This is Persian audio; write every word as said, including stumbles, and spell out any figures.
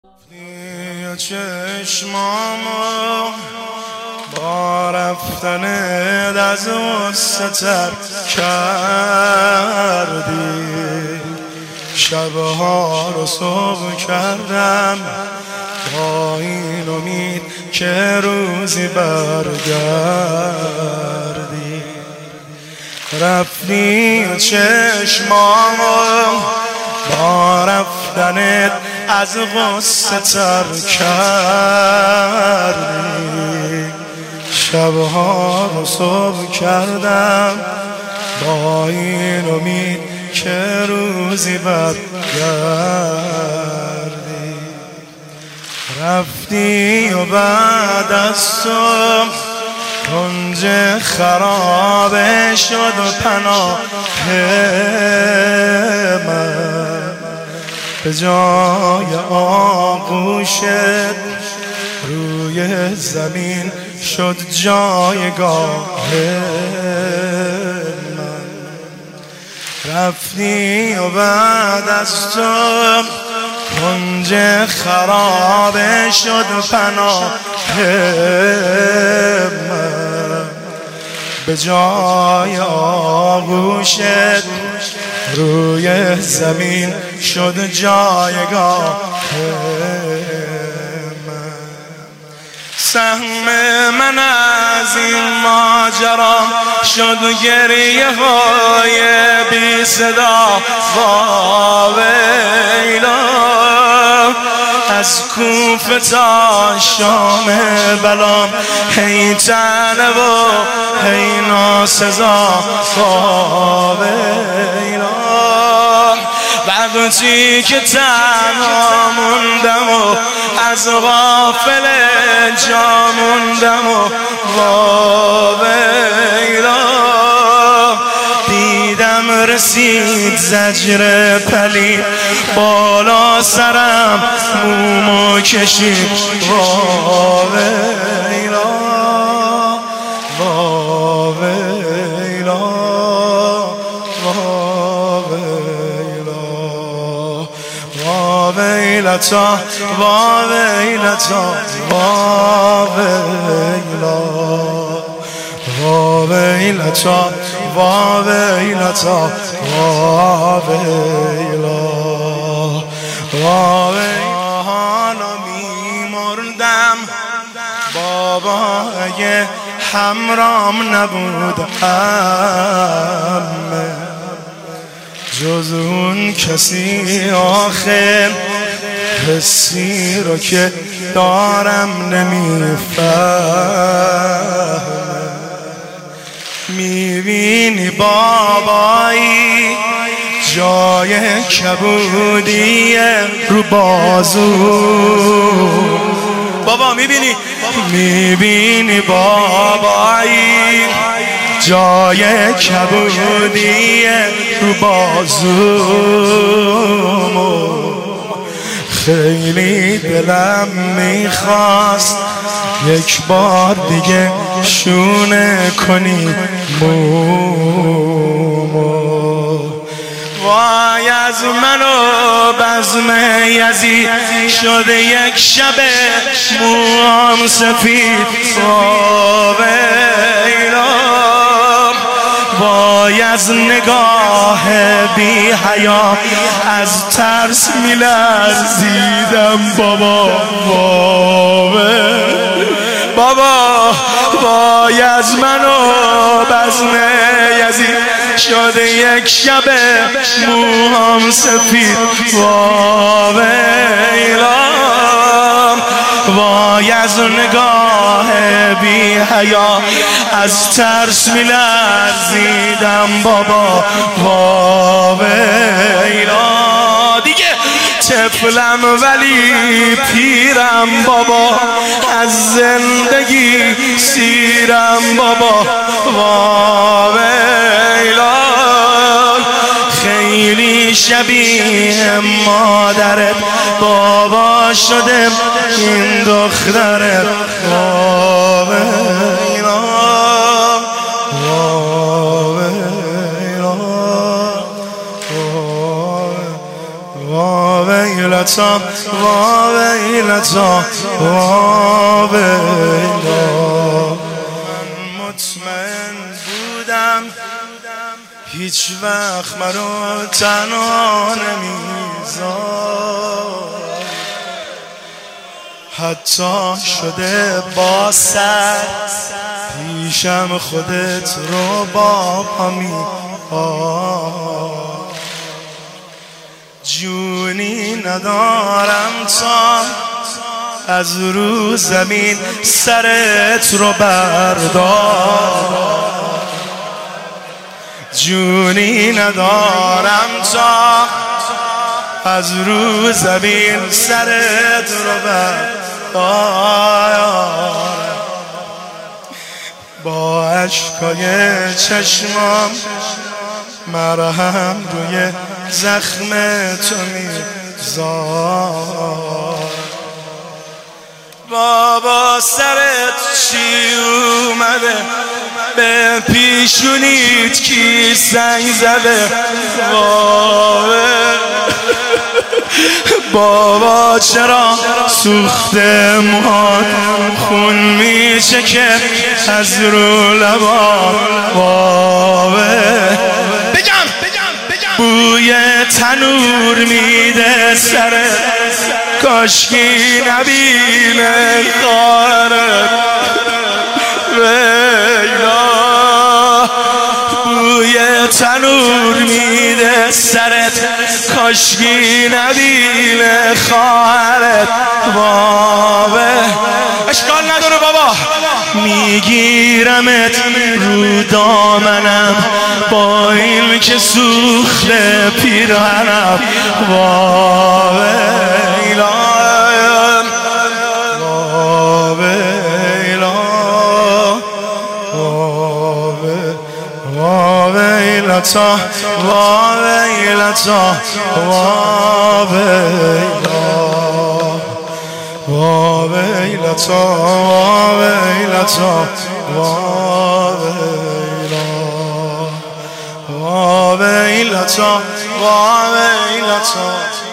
چشمامو با رفتنت از غصه تر کردی، شبها رو صبح کردم با این امید که روزی برگردی. رفتی چشمامو با رفتنت از غصه تر کردی، شبها رو صبح کردم با این امید که روزی برگردی. رفتی و بعد از تو کنج خرابه شد و پناه من، به جای آغوشت روی زمین شد جایگاه من. رفتی و بعد از تو کنج خرابه شد پناه من، به جای آغوشت روی زمین شد جایگاه من. سهم من از این ماجرا شد گریه های بی صدا و ویلا، از کوفه تا شام بلام هی تنه و هی ناسزا و ویلا. وقتی که تنها موندم و از غافل جا موندم و واویلا، دیدم رسید زجر پلی بالا سرم مومو کشید واویلا واویلا واویلتا واویلتا واویلا واویلتا واویلتا واویلا واویلا. حالا میمردم بابا اگه همرام نبود همه جز اون کسی آخر حسی رو که دارم نمیفهم. میبینی بابایی جای کبودی رو بازو، بابا میبینی میبینی بابایی جای کبودی رو بازومو. خیلی دلم میخواست یک بار دیگه شونه کنی مومو. وای از من و بزم یزید شده یک شب موام سفید واویلا. وای از نگاه بی حیا از ترس میلرزیدم بابا بابا. وای از من و بزم یزید شده یک شب موهام سفید واویلا. وای از نگاه بی حیا از ترس میلرزیدم بابا واویلا. دیگه طفلم ولی پیرم بابا، از زندگی سیرم بابا واویلا. خیلی شبیه مادرت بابا شده این دخترت واویلا واویلا واویلا ویلتا وا ویلتا وا ویلا. من مطمئن بودم هیچ وقت منو تنها نمیذار، حتی شده با سر پیشم خودت رو با پا می‌آر. جونی ندارم تا از رو زمین سرت رو بردار، جونی ندارم تا از رو زمین سرت رو بردار. با اشکای چشمام مرهم روی زخم تو میذار. بابا سرت چی اومده، به پیشونیت کی سنگ زده؟ بابا چرا سوخته موهات خون میچکه از رو لبا؟ بابا بگم بوی تنور میده سرت، کاشکی نبینه خواهرت. ویلا بوی تنور میده سرت، کاشکی نبینه خواهرت. بابا اشکال نداره بابا، میگیرمت رو دامنم با این که سوخته پیرهنم. بابا ویلتا وا ویلتا وا ویلا، وا ویلتا وا ویلتا وا ویلا، وا ویلتا وا ویلتا.